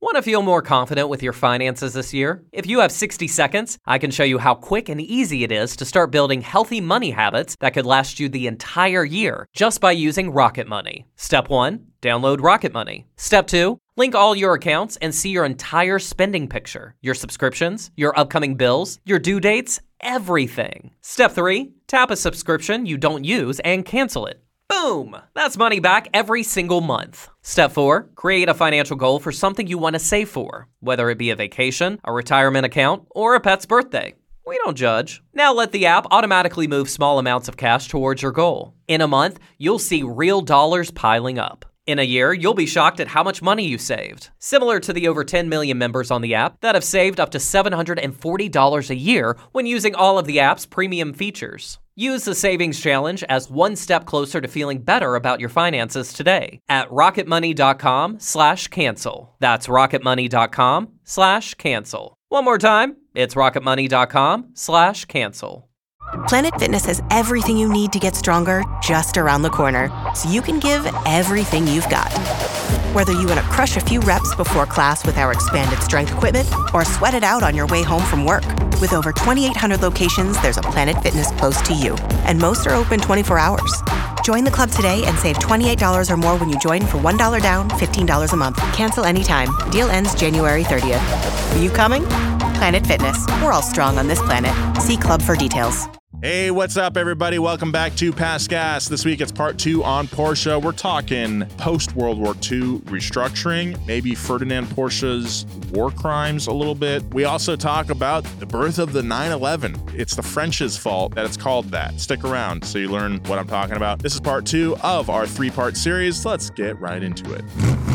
Want to feel more confident with your finances this year? If you have 60 seconds, I can show you how quick and easy it is to start building healthy money habits that could last you the entire year just by using Rocket Money. Step 1, download Rocket Money. Step 2, link all your accounts and see your entire spending picture, your subscriptions, your upcoming bills, your due dates, everything. Step 3, tap a subscription you don't use and cancel it. Boom! That's money back every single month. Step 4, create a financial goal for something you want to save for, whether it be a vacation, a retirement account, or a pet's birthday. We don't judge. Now let the app automatically move small amounts of cash towards your goal. In a month, you'll see real dollars piling up. In a year, you'll be shocked at how much money you saved. Similar to the over 10 million members on the app that have saved up to $740 a year when using all of the app's premium features. Use the Savings Challenge as one step closer to feeling better about your finances today at rocketmoney.com/cancel. That's rocketmoney.com/cancel. One more time, it's rocketmoney.com/cancel. Planet Fitness has everything you need to get stronger just around the corner, so you can give everything you've got. Whether you want to crush a few reps before class with our expanded strength equipment or sweat it out on your way home from work. With over 2,800 locations, there's a Planet Fitness close to you, and most are open 24 hours. Join the club today and save $28 or more when you join for $1 down, $15 a month. Cancel anytime. Deal ends January 30th. Are you coming? Planet Fitness. We're all strong on this planet. See club for details. Hey, what's up, everybody? Welcome back to Past Gas. This week, it's part 2 on Porsche. We're talking post-World War II restructuring, maybe Ferdinand Porsche's war crimes a little bit. We also talk about the birth of the 911. It's the French's fault that it's called that. Stick around so you learn what I'm talking about. This is part 2 of our 3-part series. Let's get right into it.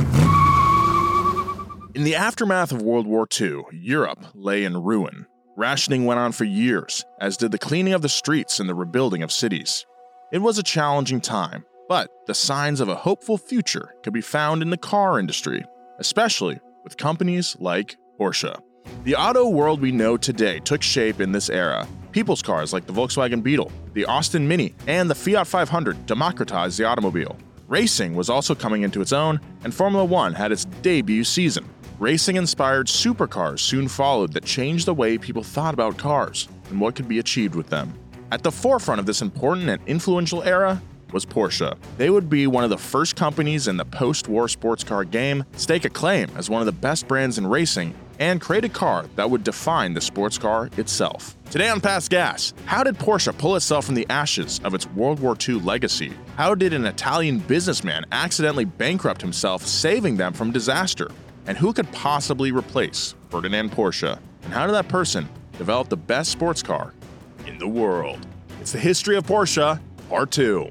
In the aftermath of World War II, Europe lay in ruin. Rationing went on for years, as did the cleaning of the streets and the rebuilding of cities. It was a challenging time, but the signs of a hopeful future could be found in the car industry, especially with companies like Porsche. The auto world we know today took shape in this era. People's cars like the Volkswagen Beetle, the Austin Mini, and the Fiat 500 democratized the automobile. Racing was also coming into its own, and Formula One had its debut season. Racing-inspired supercars soon followed that changed the way people thought about cars and what could be achieved with them. At the forefront of this important and influential era was Porsche. They would be one of the first companies in the post-war sports car game, stake a claim as one of the best brands in racing, and create a car that would define the sports car itself. Today on Past Gas, how did Porsche pull itself from the ashes of its World War II legacy? How did an Italian businessman accidentally bankrupt himself, saving them from disaster? And who could possibly replace Ferdinand Porsche? And how did that person develop the best sports car in the world? It's the history of Porsche, part 2.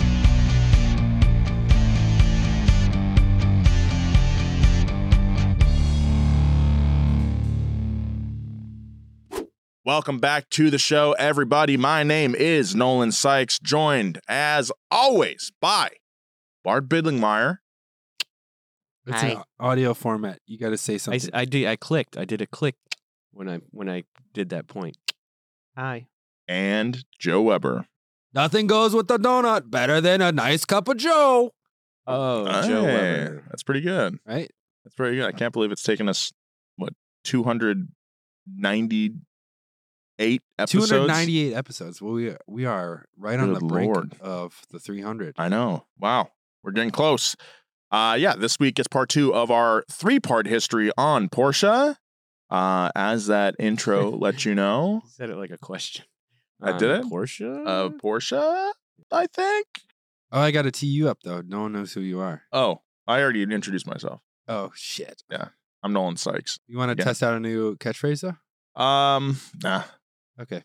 Welcome back to the show, everybody. My name is Nolan Sykes, joined, as always, by Bart Bidlingmeyer. It's an audio format. You got to say something. I did a click when I did that point. Hi. And Joe Weber. Nothing goes with the donut better than a nice cup of Joe. Oh, Joe Weber. That's pretty good. Right? That's pretty good. I can't believe it's taken us, 298 episodes? 298 episodes. Well, we are right on the brink of the 300. I know. Wow. We're getting close. This week is part 2 of our 3-part history on Porsche. As that intro lets you know. You said it like a question. I did it? Porsche? Porsche, I think. Oh, I got to tee you up, though. No one knows who you are. Oh, I already introduced myself. Oh, shit. Yeah. I'm Nolan Sykes. You want to test out a new catchphrase, though? Nah. Okay.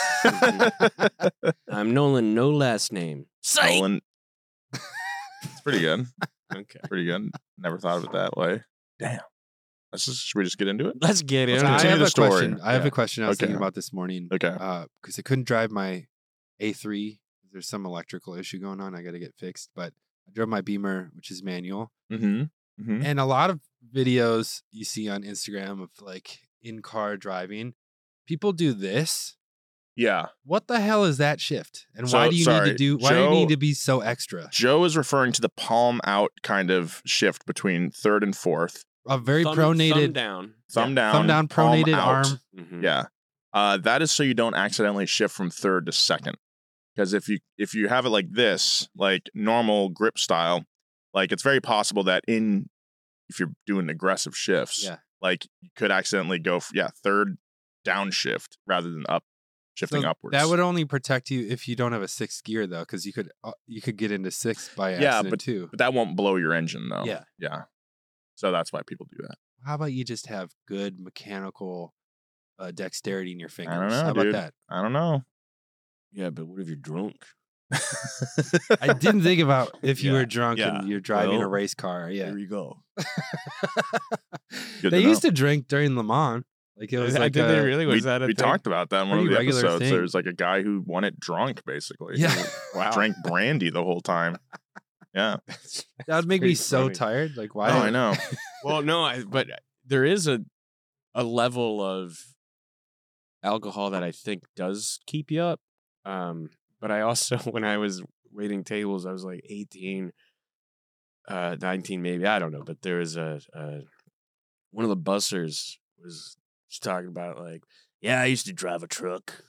I'm Nolan, no last name. Nolan. It's pretty good. Okay. Pretty good. Never thought of it that way. Damn. Should we just get into it? Let's get Let's into it. continue the story. Question. I have a question I was thinking about this morning. Okay. Because I couldn't drive my A3. There's some electrical issue going on. I got to get fixed. But I drove my Beamer, which is manual. Mm-hmm. Mm-hmm. And a lot of videos you see on Instagram of like in-car driving, people do this. Yeah. What the hell is that shift? And why do you need to do? Why do you need to be so extra? Joe is referring to the palm out kind of shift between third and fourth. A very thumb pronated, down. Thumb down. thumb down, palm pronated out. arm. Mhm. Yeah. That is so you don't accidentally shift from third to second. Because if you have it like this, like normal grip style, like it's very possible that if you're doing aggressive shifts, Yeah. like you could accidentally go third downshift rather than shifting So upwards. that would only protect you if you don't have a sixth gear, though, because you could get into sixth by accident too. But that won't blow your engine though. Yeah. Yeah. So that's why people do that. How about you just have good mechanical dexterity in your fingers? I don't know, How about dude. that? I don't know. Yeah, but what if you're drunk? I didn't think about if you Yeah, were drunk yeah. and you're driving a Well, race car. Yeah. There you go. Good They to used know. to drink during Le Mans. Like it was like Did they really? Was that a we thing? talked about that in one of Pretty the regular episodes. thing. There's like a guy who won it drunk, basically. Yeah. Wow. Drank brandy the whole time. Yeah. That would make me pretty so funny. tired. Like why? Oh, I know. Well, no, but there is a level of alcohol that I think does keep you up. But I also, when I was waiting tables, I was like 18, 19 maybe. I don't know. But there was one of the bussers was talking about like, yeah, I used to drive a truck.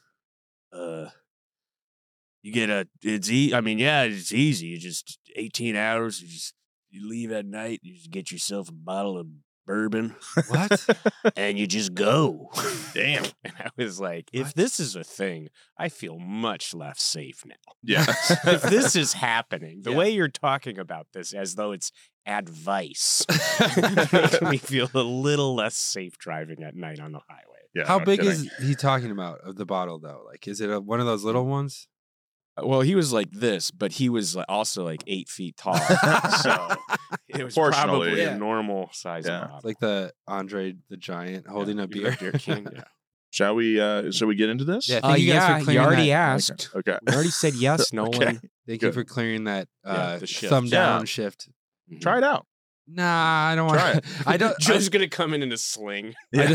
You get it's easy. You just 18 hours. You leave at night. You just get yourself a bottle of bourbon. What? And you just go. Damn. And I was like, if this is a thing, I feel much less safe now. Yeah. If this is happening, the Yeah. way you're talking about this as though it's advice makes me feel a little less safe driving at night on the highway. Yeah. How no big kidding. is he talking about of the bottle though? Like, is it one of those little ones? Well, he was like this, but he was also like 8 feet tall. So it was Proportionally. probably Yeah. a normal size Yeah. bottle. It's like the Andre the Giant holding a beer. can. Yeah. Shall we get into this? Yeah. Thank you guys for you clearing already that. asked. Okay. We already said yes, Nolan. Okay. Thank you Good. for clearing that the shift. thumb down Yeah. shift. Try it out. Nah, I don't Try want. I don't. Joe's gonna come in a sling. Yeah.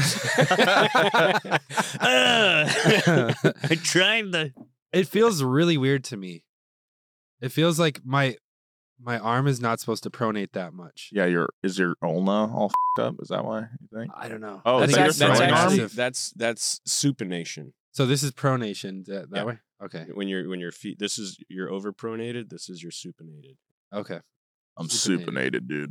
I tried the. It feels really weird to me. It feels like my arm is not supposed to pronate that much. Yeah, is your ulna all f***ed up? Is that why you think? I don't know. Oh, I is think that your it's throwing arm? massive. That's supination. So this is pronation that Yeah. way. Okay. When your feet, this is you're overpronated. This is your supinated. Okay. I'm Supinated. supinated, dude.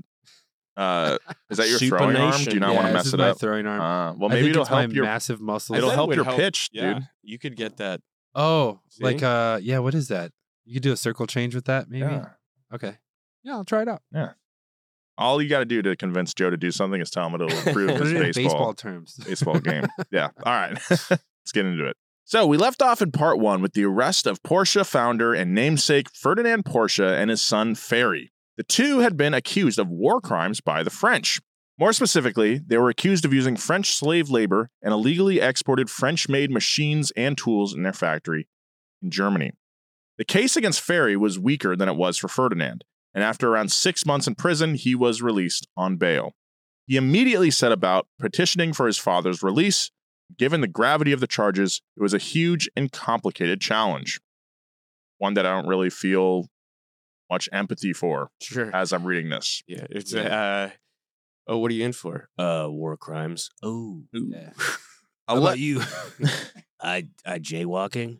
Is that your throwing arm? Do you not Yeah, want to this mess is it my up? throwing arm. Well, I maybe think it'll it's my help your. massive muscles. It'll That help would your pitch, Yeah, dude. you could get that. Oh, See? like yeah. What is that? You could do a circle change with that, maybe. Yeah. Okay. Yeah, I'll try it out. All you got to do to convince Joe to do something is tell him it'll improve Put his it in baseball baseball terms. baseball game. Yeah. All right. Let's get into it. So we left off in part 1 with the arrest of Porsche founder and namesake Ferdinand Porsche and his son Ferry. The two had been accused of war crimes by the French. More specifically, they were accused of using French slave labor and illegally exported French-made machines and tools in their factory in Germany. The case against Ferry was weaker than it was for Ferdinand, and after around 6 months in prison, he was released on bail. He immediately set about petitioning for his father's release. Given the gravity of the charges, it was a huge and complicated challenge. One that I don't really feel much empathy for Sure. as I'm reading this. Yeah, it's Yeah. oh, what are you in for? War crimes. Oh, Yeah. How about you? I jaywalking.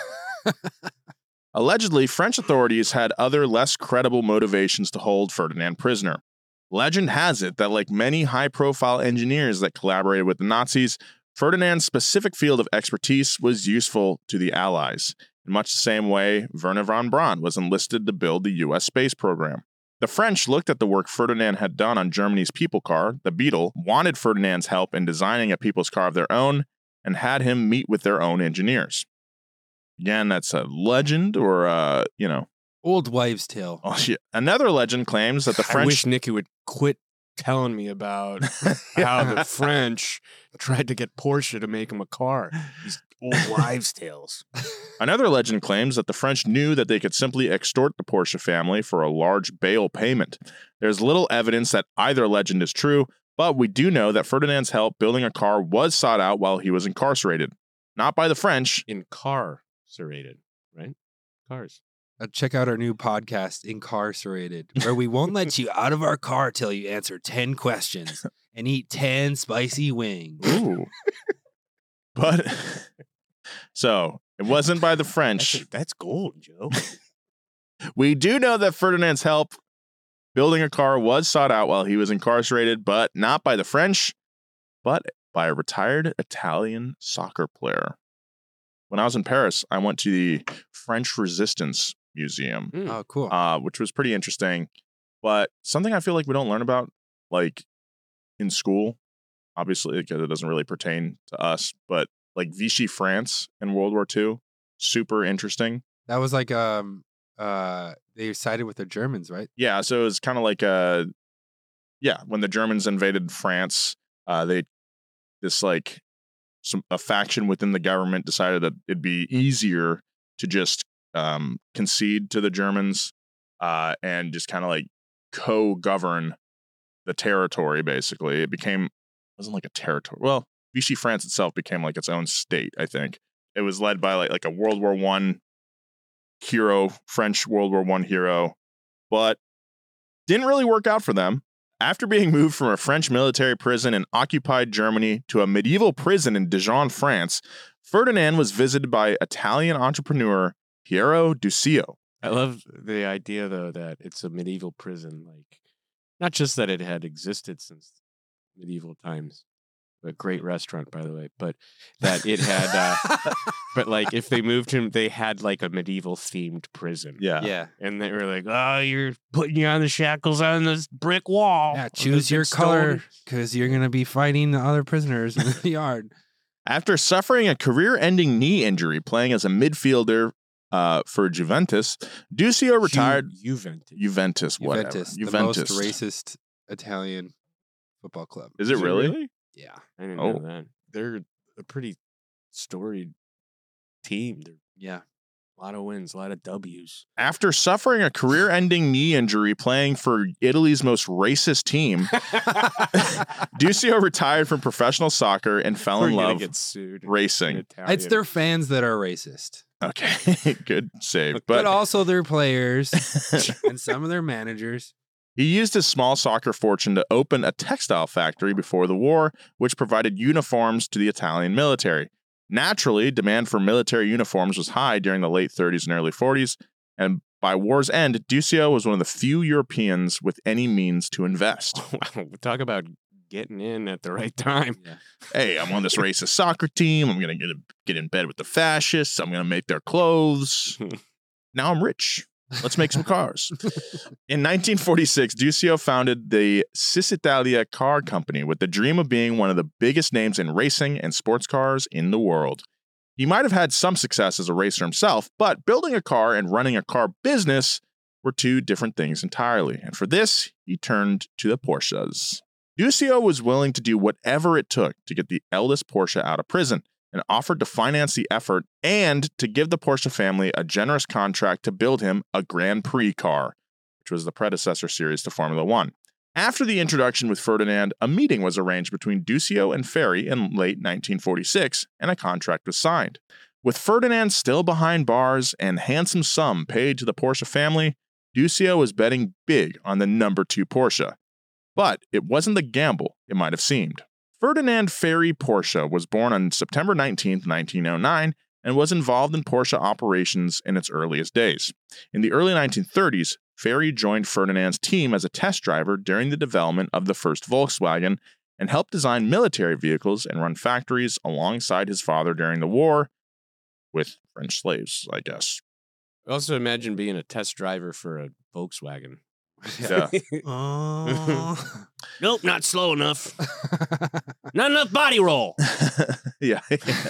Allegedly, French authorities had other less credible motivations to hold Ferdinand prisoner. Legend has it that, like many high-profile engineers that collaborated with the Nazis, Ferdinand's specific field of expertise was useful to the Allies, in much the same way Wernher von Braun was enlisted to build the U.S. space program. The French looked at the work Ferdinand had done on Germany's people car, the Beetle, wanted Ferdinand's help in designing a people's car of their own, and had him meet with their own engineers. Again, that's a legend or, Old wives' tale. Oh, shit. Another legend claims that the I French. wish Nikki would quit telling me about how the French tried to get Porsche to make him a car. These old wives' tales. Another legend claims that the French knew that they could simply extort the Porsche family for a large bail payment. There's little evidence that either legend is true, but we do know that Ferdinand's help building a car was sought out while he was incarcerated. Not by the French. Incarcerated, right? Cars. check out our new podcast, Incarcerated, where we won't let you out of our car till you answer 10 questions and eat 10 spicy wings. Ooh. But so it wasn't by the French. That's gold, Joe. We do know that Ferdinand's help building a car was sought out while he was incarcerated, but not by the French, but by a retired Italian soccer player. When I was in Paris, I went to the French Resistance Museum, Oh, cool. which was pretty interesting. But something I feel like we don't learn about, like in school, obviously, because it doesn't really pertain to us, but like Vichy France in World War II, super interesting. That was like they sided with the Germans, right? Yeah, so it was kind of like when the Germans invaded France, a faction within the government decided that it'd be easier to just concede to the Germans and just kind of like co-govern the territory. Basically, wasn't like a territory. Well, Vichy France itself became like its own state. I think it was led by like a World War I hero, French World War I hero, but didn't really work out for them. After being moved from a French military prison in occupied Germany to a medieval prison in Dijon, France, Ferdinand was visited by Italian entrepreneur Piero Duccio. I love the idea, though, that it's a medieval prison. Like, not just that it had existed since medieval times, a great restaurant, by the way, but that it had, but like if they moved him, they had like a medieval themed prison. Yeah. And they were like, oh, you're putting you on the shackles on this brick wall. Yeah, choose your color because you're going to be fighting the other prisoners in the yard. After suffering a career-ending knee injury playing as a midfielder for Juventus, Duccio retired. Juventus, whatever. Juventus, the Juventus. most racist Italian football club. Is it really? Yeah. I didn't know that. They're a pretty storied team. They're Yeah. a lot of wins, a lot of W's. After suffering a career-ending knee injury playing for Italy's most racist team, Duccio retired from professional soccer and fell in love get sued racing. It's their fans that are racist, Okay, good save. but also their players and some of their managers. He used his small soccer fortune to open a textile factory before the war, which provided uniforms to the Italian military. Naturally, demand for military uniforms was high during the late 30s and early 40s, and by war's end, Duccio was one of the few Europeans with any means to invest. Wow, talk about getting in at the right time. Yeah. Hey, I'm on this racist soccer team. I'm going to get in bed with the fascists. I'm going to make their clothes. Now I'm rich. Let's make some cars. In 1946, Duccio founded the Cisitalia Car Company with the dream of being one of the biggest names in racing and sports cars in the world. He might have had some success as a racer himself, but building a car and running a car business were two different things entirely. And for this, he turned to the Porsches. Duccio was willing to do whatever it took to get the eldest Porsche out of prison, and offered to finance the effort and to give the Porsche family a generous contract to build him a Grand Prix car, which was the predecessor series to Formula One. After the introduction with Ferdinand, a meeting was arranged between Duccio and Ferry in late 1946, and a contract was signed. With Ferdinand still behind bars and handsome sum paid to the Porsche family, Duccio was betting big on the number 2 Porsche. But it wasn't the gamble it might have seemed. Ferdinand Ferry Porsche was born on September 19, 1909, and was involved in Porsche operations in its earliest days. In the early 1930s, Ferry joined Ferdinand's team as a test driver during the development of the first Volkswagen and helped design military vehicles and run factories alongside his father during the war with French slaves, I guess. Also, imagine being a test driver for a Volkswagen. Yeah. Oh. Nope, not slow enough. Not enough body roll. Yeah.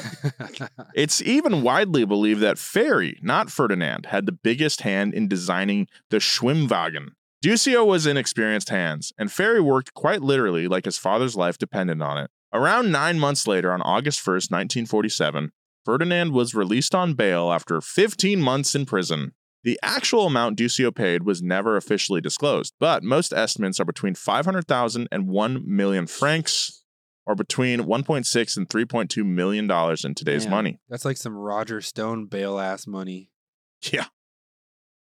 It's even widely believed that Ferry, not Ferdinand, had the biggest hand in designing the Schwimmwagen. Duccio was in experienced hands, and Ferry worked quite literally like his father's life depended on it. Around 9 months later, on August 1st, 1947, Ferdinand was released on bail after 15 months in prison. The actual amount Duccio paid was never officially disclosed, but most estimates are between 500,000 and 1 million francs, or between $1.6 and $3.2 million in today's Man, money. That's like some Roger Stone bail ass money. Yeah.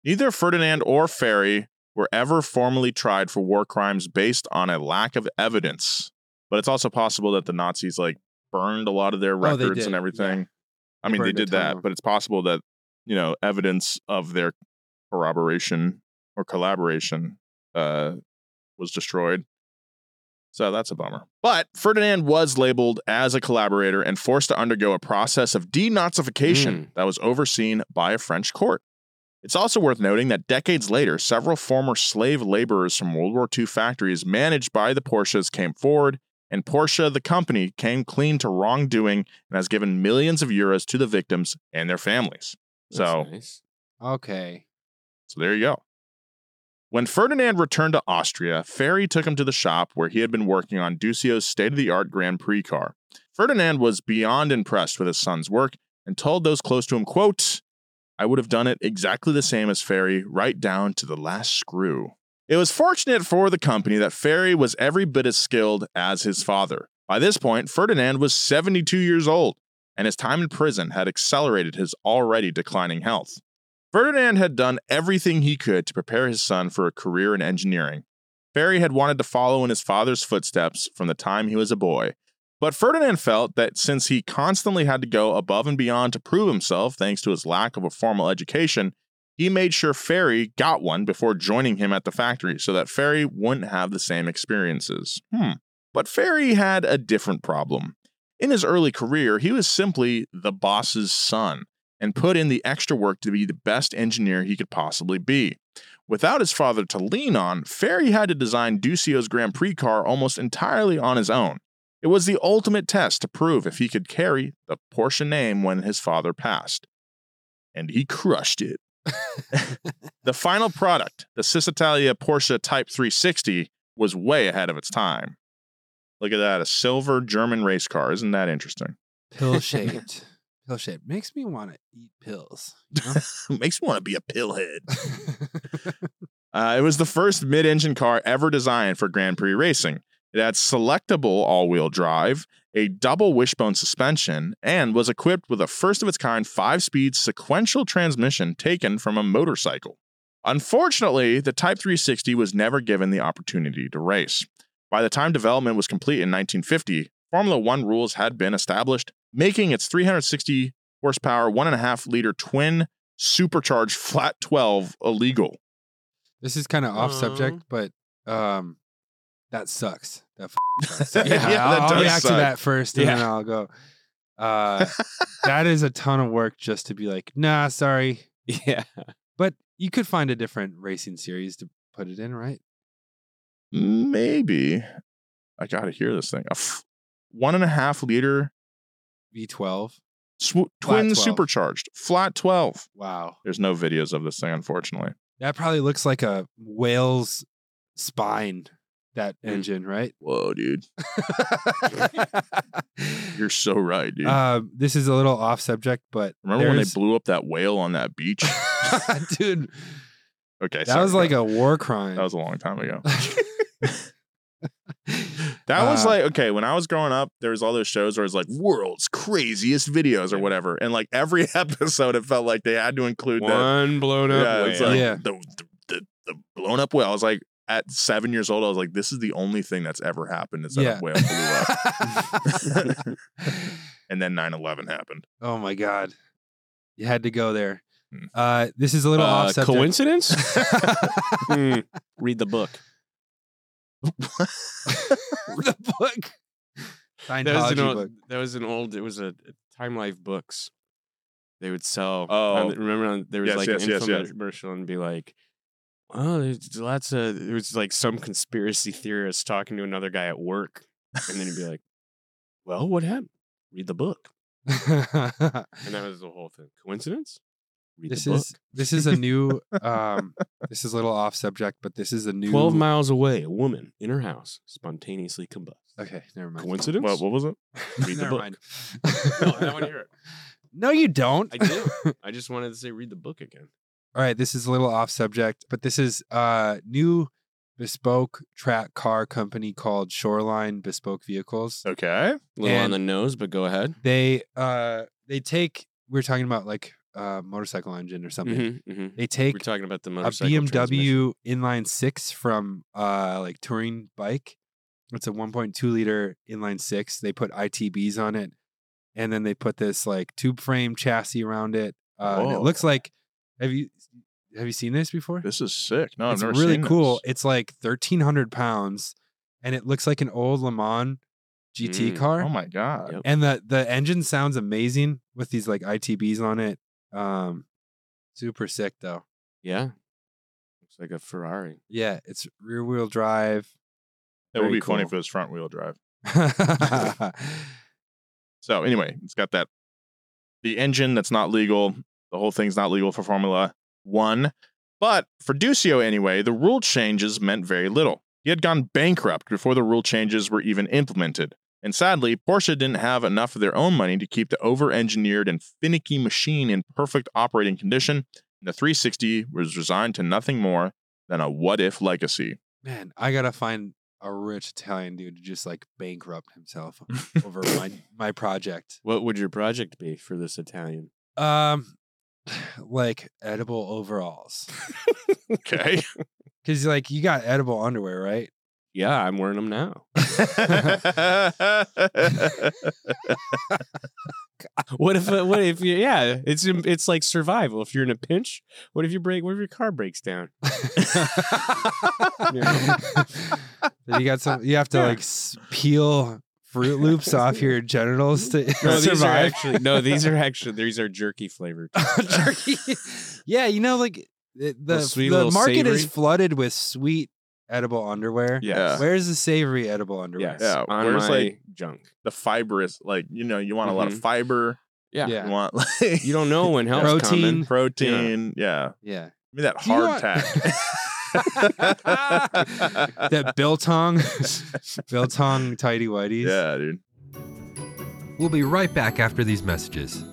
Neither Ferdinand or Ferry were ever formally tried for war crimes based on a lack of evidence. But it's also possible that the Nazis like burned a lot of their they records did, and everything. yeah. I mean, they Burned a did ton of that, them. but it's possible that, evidence of their corroboration or collaboration was destroyed. So that's a bummer. But Ferdinand was labeled as a collaborator and forced to undergo a process of denazification that was overseen by a French court. It's also worth noting that decades later, several former slave laborers from World War II factories managed by the Porsches came forward, and Porsche, the company, came clean to wrongdoing and has given millions of euros to the victims and their families. That's nice. Okay. So there you go. When Ferdinand returned to Austria, Ferry took him to the shop where he had been working on Ducio's state-of-the-art Grand Prix car. Ferdinand was beyond impressed with his son's work and told those close to him, quote, "I would have done it exactly the same as Ferry, right down to the last screw." It was fortunate for the company that Ferry was every bit as skilled as his father. By this point, Ferdinand was 72 years old, and his time in prison had accelerated his already declining health. Ferdinand had done everything he could to prepare his son for a career in engineering. Ferry had wanted to follow in his father's footsteps from the time he was a boy, but Ferdinand felt that since he constantly had to go above and beyond to prove himself thanks to his lack of a formal education, he made sure Ferry got one before joining him at the factory so that Ferry wouldn't have the same experiences. But Ferry had a different problem. In his early career, he was simply the boss's son and put in the extra work to be the best engineer he could possibly be. Without his father to lean on, Ferry had to design Ducio's Grand Prix car almost entirely on his own. It was the ultimate test to prove if he could carry the Porsche name when his father passed. And he crushed it. The final product, the Cisitalia Porsche Type 360, was way ahead of its time. Look at that, a silver German race car. Isn't that interesting? Pill-shaped. Pill-shaped. Makes me want to eat pills. You know? Makes me want to be a pillhead. It was the first mid-engine car ever designed for Grand Prix racing. It had selectable all-wheel drive, a double wishbone suspension, and was equipped with a first-of-its-kind 5-speed sequential transmission taken from a motorcycle. Unfortunately, the Type 360 was never given the opportunity to race. By the time development was complete in 1950, Formula One rules had been established, making its 360 horsepower, 1.5-liter twin supercharged flat 12 illegal. This is kind of off subject, but that sucks. That sucks. Yeah, that I'll does react to suck. that first, and then I'll go. That is a ton of work just to be like, nah, sorry. Yeah. But you could find a different racing series to put it in, right? Maybe. I gotta hear this thing. 1.5-liter V12. twin 12. supercharged flat 12. Wow. There's no videos of this thing, unfortunately. That probably looks like a whale's spine, that engine, right? Whoa, dude. You're so right, dude. This is a little off subject, but Remember when they blew up that whale on that beach? dude, Okay, that was like go. a war crime. That was a long time ago. That was like, okay, when I was growing up, there was all those shows where it's like world's craziest videos or whatever. And like every episode, it felt like they had to include that. One blown up Yeah, whale. it's like Yeah. the blown up whale. I was like, at 7 years old, I was like, this is the only thing that's ever happened is that Yeah. a whale blew up. And then 9/11 happened. Oh my God. You had to go there. Hmm. This is a little off subject. Coincidence? Read the book. The book. Scientology book. That was an old. It was a Time Life books. They would sell. Oh. Remember there was Yes, like yes, an yes, yes. infomercial and be like, "Oh, there's lots of." There was like some conspiracy theorist talking to another guy at work, and then he'd be like, "Well, what happened? Read the book." And that was the whole thing. Coincidence? Read This the book. is a new this is a little off subject, but this is a new 12 miles away, a woman in her house spontaneously combusts. Okay, never mind. Coincidence? What was it? Read the Never book. mind. No, I want to hear it. No, you don't. I do. I just wanted to say read the book again. All right, this is a little off subject, but this is a new bespoke track car company called Shoreline Bespoke Vehicles. Okay. A little on And- the nose, but go ahead. They take, we were talking about like motorcycle engine or something. They We're take talking about the a motorcycle BMW inline 6 from like touring bike. It's a 1.2 liter inline 6. They put ITBs on it, and then they put this like tube frame chassis around it. And it Whoa. looks like have you seen this before? This is sick. No, It's I've never really seen cool. this. It's like 1,300 pounds, and it looks like an old Le Mans GT car. Oh my god. Yep. And the engine sounds amazing with these like ITBs on it. Super sick though. Yeah. Looks like a Ferrari. Yeah, it's rear wheel drive. It would Very be funny cool. if it was front wheel drive. So anyway, it's got the engine that's not legal. The whole thing's not legal for Formula One. But for Duccio anyway, the rule changes meant very little. He had gone bankrupt before the rule changes were even implemented. And sadly, Porsche didn't have enough of their own money to keep the over-engineered and finicky machine in perfect operating condition, and the 360 was resigned to nothing more than a what-if legacy. Man, I gotta find a rich Italian dude to just like bankrupt himself over my project. What would your project be for this Italian? Like edible overalls. Okay. Because like you got edible underwear, right? Yeah, I'm wearing them now. What if you? Yeah, it's like survival. If you're in a pinch, what if your car breaks down? Then you got some. You have to like peel Fruit Loops off your genitals to survive. These are jerky flavored. Jerky. Yeah, you know, like sweet the little market is savory. flooded with sweet edible underwear. Yes. Where's the savory edible underwear? Yes. Yeah, On where's, my like, junk. The fibrous, like, you want a lot of Mhm. fiber. Yeah. Yeah. You want like You don't know when help's Protein. coming. protein. Yeah. Yeah. Give me that Do you hard want- tack. That Biltong tidy whities. Yeah, dude. We'll be right back after these messages.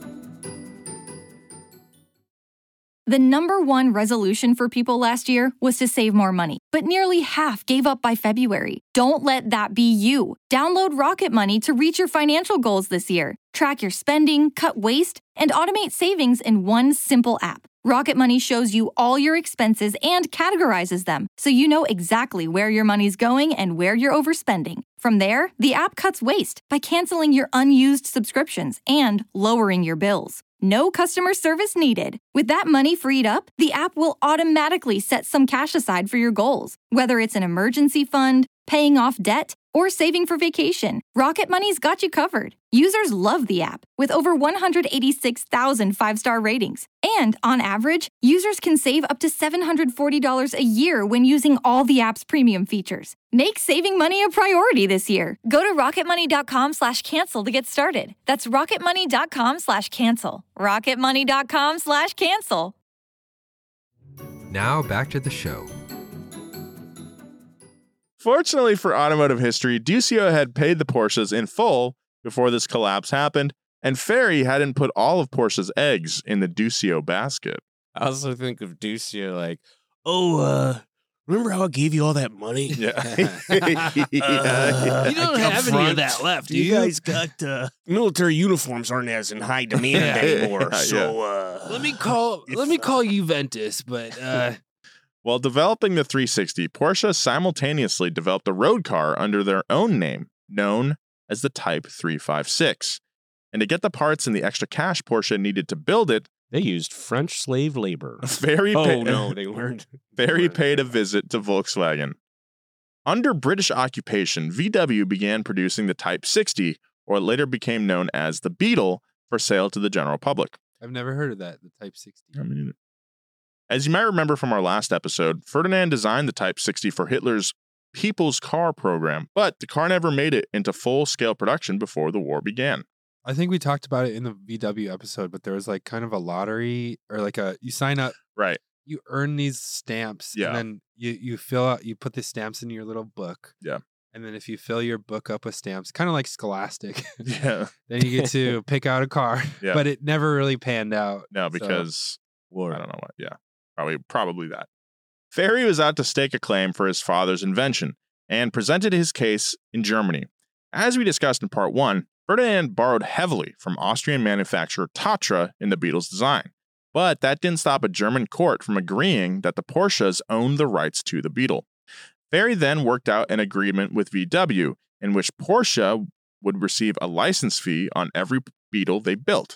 The number one resolution for people last year was to save more money, but nearly half gave up by February. Don't let that be you. Download Rocket Money to reach your financial goals this year. Track your spending, cut waste, and automate savings in one simple app. Rocket Money shows you all your expenses and categorizes them, so you know exactly where your money's going and where you're overspending. From there, the app cuts waste by canceling your unused subscriptions and lowering your bills. No customer service needed. With that money freed up, the app will automatically set some cash aside for your goals, whether it's an emergency fund, paying off debt, or saving for vacation. Rocket Money's got you covered. Users love the app, with over 186,000 five-star ratings. And on average, users can save up to $740 a year when using all the app's premium features. Make saving money a priority this year. Go to rocketmoney.com/cancel to get started. That's rocketmoney.com/cancel. rocketmoney.com/cancel. Now back to the show. Fortunately for automotive history, Duccio had paid the Porsches in full before this collapse happened, and Ferry hadn't put all of Porsche's eggs in the Duccio basket. I also think of Duccio like, remember how I gave you all that money? Yeah. You don't have any of that left, You guys got military uniforms aren't as in high demand anymore. Yeah, So Let me call Juventus, but While developing the 360, Porsche simultaneously developed a road car under their own name, known as the Type 356. And to get the parts and the extra cash Porsche needed to build it, they used French slave labor. Ferry They learned. paid a visit to Volkswagen. Under British occupation, VW began producing the Type 60, or it later became known as the Beetle, for sale to the general public. I've never heard of that. The Type 60. I mean, as you might remember from our last episode, Ferdinand designed the Type 60 for Hitler's People's Car program, but the car never made it into full-scale production before the war began. I think we talked about it in the VW episode, but there was like kind of a lottery or like you sign up, Right. you earn these stamps, Yeah. and then you fill out, you put the stamps in your little book. Yeah. And then if you fill your book up with stamps, kind of like Scholastic, Yeah. then you get to pick out a car. Yeah. But it never really panned out. No, So- because I don't know what. Yeah. Probably that. Ferry was out to stake a claim for his father's invention and presented his case in Germany. As we discussed in part 1, Ferdinand borrowed heavily from Austrian manufacturer Tatra in the Beetle's design. But that didn't stop a German court from agreeing that the Porsches owned the rights to the Beetle. Ferry then worked out an agreement with VW in which Porsche would receive a license fee on every Beetle they built.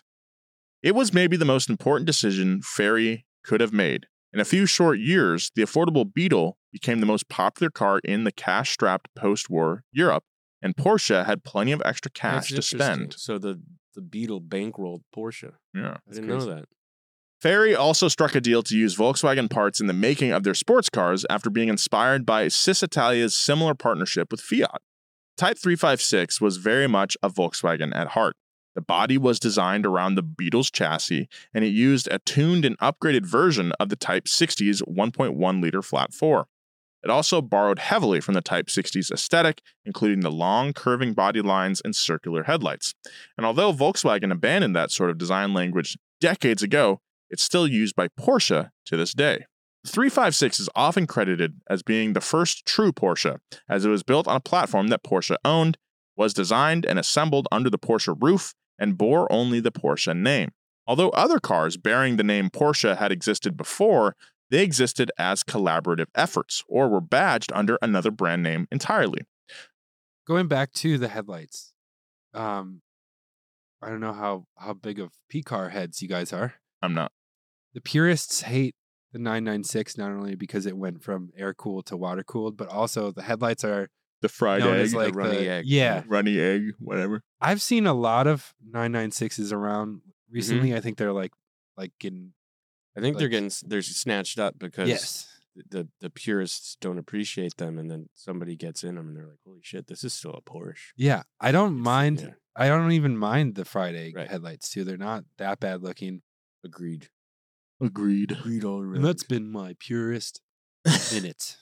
It was maybe the most important decision Ferry could have made. In a few short years, the affordable Beetle became the most popular car in the cash-strapped post-war Europe, and Porsche had plenty of extra cash to spend. So the Beetle bankrolled Porsche. Yeah, I didn't know that. Ferry also struck a deal to use Volkswagen parts in the making of their sports cars after being inspired by Cisitalia's similar partnership with Fiat. Type 356 was very much a Volkswagen at heart. The body was designed around the Beetle's chassis, and it used a tuned and upgraded version of the Type 60's 1.1-liter flat 4. It also borrowed heavily from the Type 60's aesthetic, including the long, curving body lines and circular headlights. And although Volkswagen abandoned that sort of design language decades ago, it's still used by Porsche to this day. The 356 is often credited as being the first true Porsche, as it was built on a platform that Porsche owned, was designed and assembled under the Porsche roof, and bore only the Porsche name. Although other cars bearing the name Porsche had existed before, they existed as collaborative efforts, or were badged under another brand name entirely. Going back to the headlights, I don't know how big of P-car heads you guys are. I'm not. The purists hate the 996 not only because it went from air-cooled to water-cooled, but also the headlights are The fried known egg, as like the runny egg. Yeah. runny egg, whatever. I've seen a lot of 996s around recently. I think they're like getting I think they're Like- they're snatched up because yes. the purists don't appreciate them, and then somebody gets in them and they're like, "Holy shit, this is still a Porsche." Yeah, I don't It's- mind. yeah. I don't even mind the fried egg Right. headlights too. They're not that bad looking. Agreed. Agreed. Agreed already. And that's been my purist minute.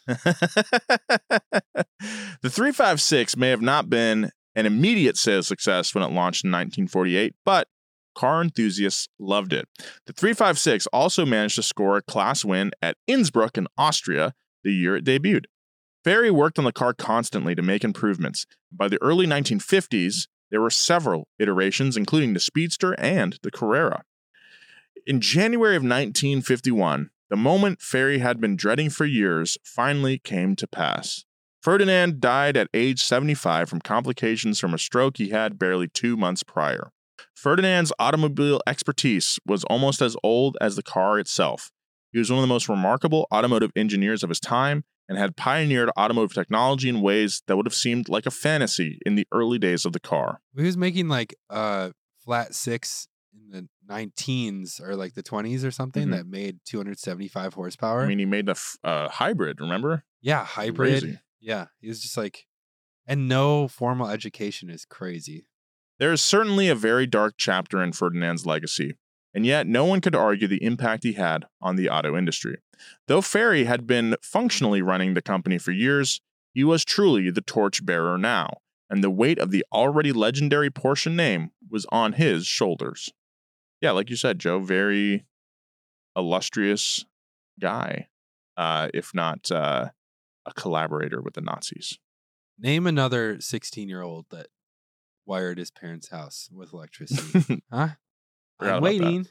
The 356 may have not been an immediate sales success when it launched in 1948, but car enthusiasts loved it. The 356 also managed to score a class win at Innsbruck in Austria the year it debuted. Ferry worked on the car constantly to make improvements. By the early 1950s, there were several iterations, including the Speedster and the Carrera. In January of 1951, the moment Ferry had been dreading for years finally came to pass. Ferdinand died at age 75 from complications from a stroke he had barely 2 months prior. Ferdinand's automobile expertise was almost as old as the car itself. He was one of the most remarkable automotive engineers of his time and had pioneered automotive technology in ways that would have seemed like a fantasy in the early days of the car. He was making like flat six in the 19s or like the 20s or something Mhm. that made 275 horsepower. I mean, he made a hybrid, remember? yeah, hybrid. Crazy. Yeah, he was just like, and no formal education is crazy. There is certainly a very dark chapter in Ferdinand's legacy, and yet no one could argue the impact he had on the auto industry. Though Ferry had been functionally running the company for years, he was truly the torchbearer now, and the weight of the already legendary Porsche name was on his shoulders. Yeah, like you said, Joe, very illustrious guy, if not a collaborator with the Nazis. Name another 16-year-old that wired his parents' house with electricity. Huh? Forgot about I'm that. waiting.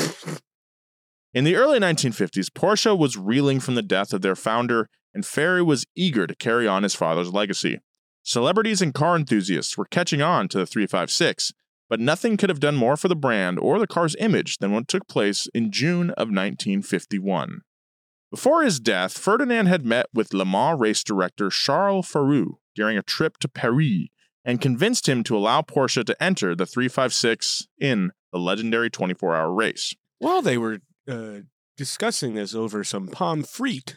In the early 1950s, Porsche was reeling from the death of their founder, and Ferry was eager to carry on his father's legacy. Celebrities and car enthusiasts were catching on to the 356, but nothing could have done more for the brand or the car's image than what took place in June of 1951. Before his death, Ferdinand had met with Le Mans race director Charles Faroux during a trip to Paris and convinced him to allow Porsche to enter the 356 in the legendary 24-hour race. Well, they were discussing this over some pommes frites.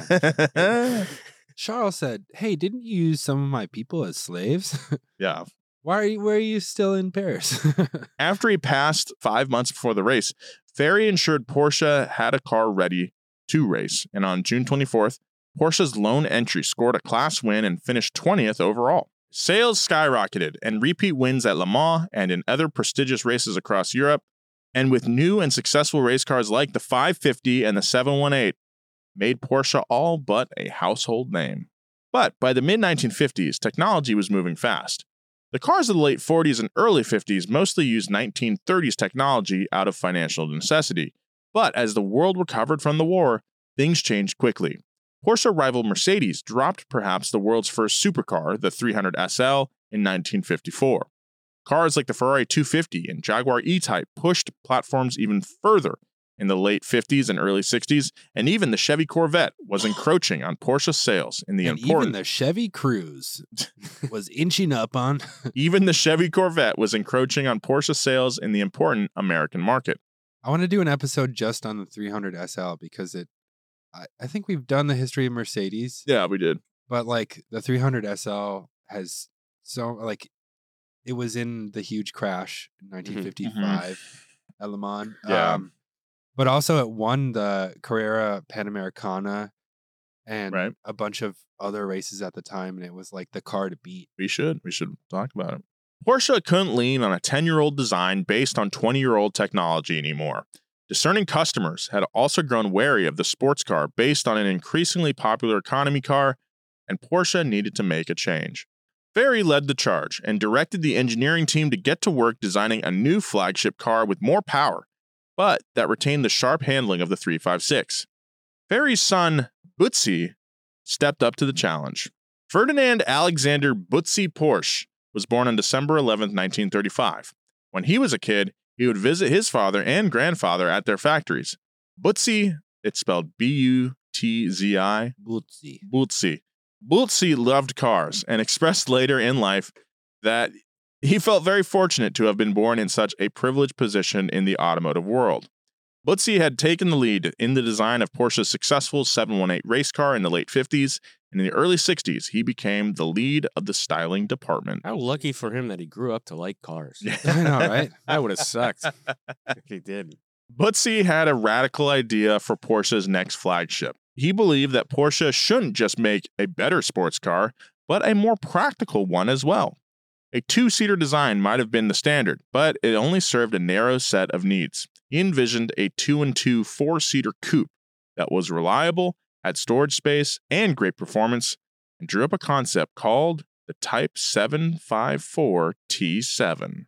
Charles said, "Hey, didn't you use some of my people as slaves? Yeah. Why are you still in Paris?" After he passed 5 months before the race, Ferry ensured Porsche had a car ready to race, and on June 24th, Porsche's lone entry scored a class win and finished 20th overall. Sales skyrocketed, and repeat wins at Le Mans and in other prestigious races across Europe, and with new and successful race cars like the 550 and the 718, made Porsche all but a household name. But by the mid-1950s, technology was moving fast. The cars of the late 40s and early 50s mostly used 1930s technology out of financial necessity, But as the world recovered from the war, things changed quickly. Porsche rival Mercedes dropped perhaps the world's first supercar, the 300 SL, in 1954. Cars like the Ferrari 250 and Jaguar E-Type pushed platforms even further in the late 50s and early 60s, and even the Chevy Corvette was encroaching on Porsche sales in the Even the Chevy Cruze was inching up on. Even the Chevy Corvette was encroaching on Porsche sales in the important American market. I want to do an episode just on the 300 SL because I think we've done the history of Mercedes. Yeah, we did. But like the 300 SL has it was in the huge crash in 1955 at Le Mans. Yeah. But also it won the Carrera Panamericana and a bunch of other races at the time, and it was like the car to beat. We should talk about it. Porsche couldn't lean on a 10-year-old design based on 20-year-old technology anymore. Discerning customers had also grown wary of the sports car based on an increasingly popular economy car, and Porsche needed to make a change. Ferry led the charge and directed the engineering team to get to work designing a new flagship car with more power, but that retained the sharp handling of the 356. Ferry's son, Butzi, stepped up to the challenge. Ferdinand Alexander Butzi Porsche was born on December 11, 1935. When he was a kid, he would visit his father and grandfather at their factories. Butzi, it's spelled B-U-T-Z-I. Butzi. Butzi loved cars and expressed later in life that he felt very fortunate to have been born in such a privileged position in the automotive world. Butzi had taken the lead in the design of Porsche's successful 718 race car in the late 50s, and in the early 60s, he became the lead of the styling department. How lucky for him that he grew up to like cars. I know, right? That would have sucked if he did. Butzi had a radical idea for Porsche's next flagship. He believed that Porsche shouldn't just make a better sports car, but a more practical one as well. A two-seater design might have been the standard, but it only served a narrow set of needs. He envisioned a 2-in-2 four-seater coupe that was reliable, had storage space, and great performance, and drew up a concept called the Type 754 T7.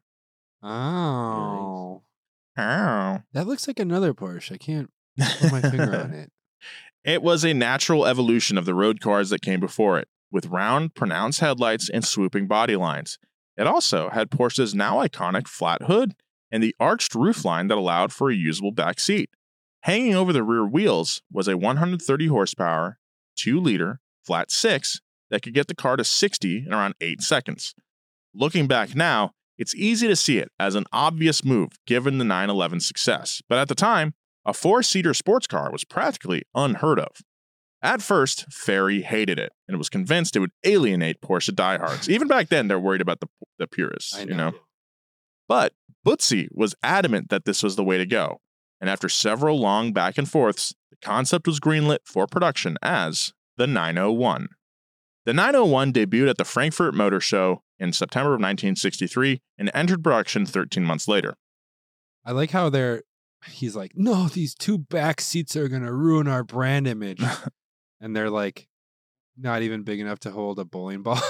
Oh. Oh. That looks like another Porsche. I can't put my finger on it. It was a natural evolution of the road cars that came before it, with round, pronounced headlights and swooping body lines. It also had Porsche's now iconic flat hood and the arched roofline that allowed for a usable back seat. Hanging over the rear wheels was a 130 horsepower, 2-liter, flat 6 that could get the car to 60 in around 8 seconds. Looking back now, it's easy to see it as an obvious move given the 911's success, but at the time, a 4-seater sports car was practically unheard of. At first, Ferry hated it and was convinced it would alienate Porsche diehards. Even back then, they're worried about the purists, you know. But Butzi was adamant that this was the way to go, and after several long back and forths, the concept was greenlit for production as the 901. The 901 debuted at the Frankfurt Motor Show in September of 1963 and entered production 13 months later. I like how he's like, no, these two back seats are going to ruin our brand image. And they're like, not even big enough to hold a bowling ball.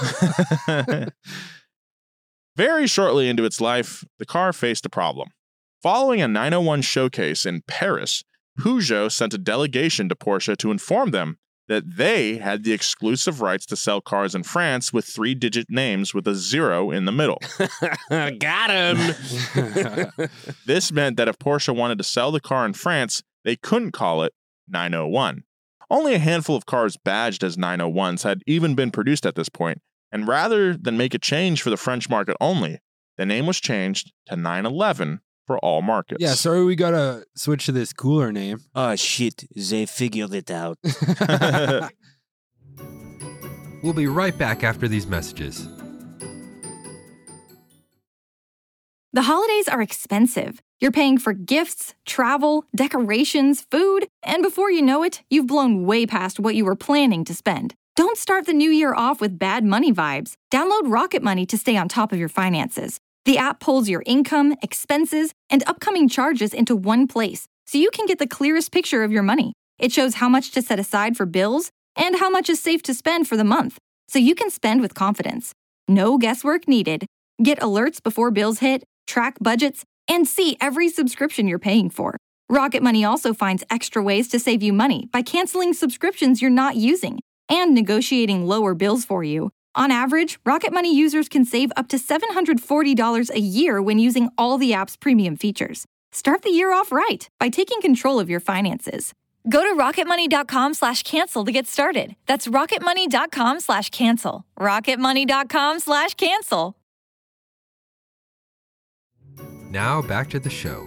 Very shortly into its life, the car faced a problem. Following a 901 showcase in Paris, Peugeot sent a delegation to Porsche to inform them that they had the exclusive rights to sell cars in France with 3-digit names with a 0 in the middle. Got him! This meant that if Porsche wanted to sell the car in France, they couldn't call it 901. Only a handful of cars badged as 901s had even been produced at this point, and rather than make a change for the French market only, the name was changed to 911 for all markets. Yeah, sorry, we gotta switch to this cooler name. Oh, shit. They figured it out. We'll be right back after these messages. The holidays are expensive. You're paying for gifts, travel, decorations, food, and before you know it, you've blown way past what you were planning to spend. Don't start the new year off with bad money vibes. Download Rocket Money to stay on top of your finances. The app pulls your income, expenses, and upcoming charges into one place, so you can get the clearest picture of your money. It shows how much to set aside for bills and how much is safe to spend for the month, so you can spend with confidence. No guesswork needed. Get alerts before bills hit, track budgets, and see every subscription you're paying for. Rocket Money also finds extra ways to save you money by canceling subscriptions you're not using and negotiating lower bills for you. On average, Rocket Money users can save up to $740 a year when using all the app's premium features. Start the year off right by taking control of your finances. Go to rocketmoney.com/cancel to get started. That's rocketmoney.com/cancel. rocketmoney.com/cancel. Now back to the show.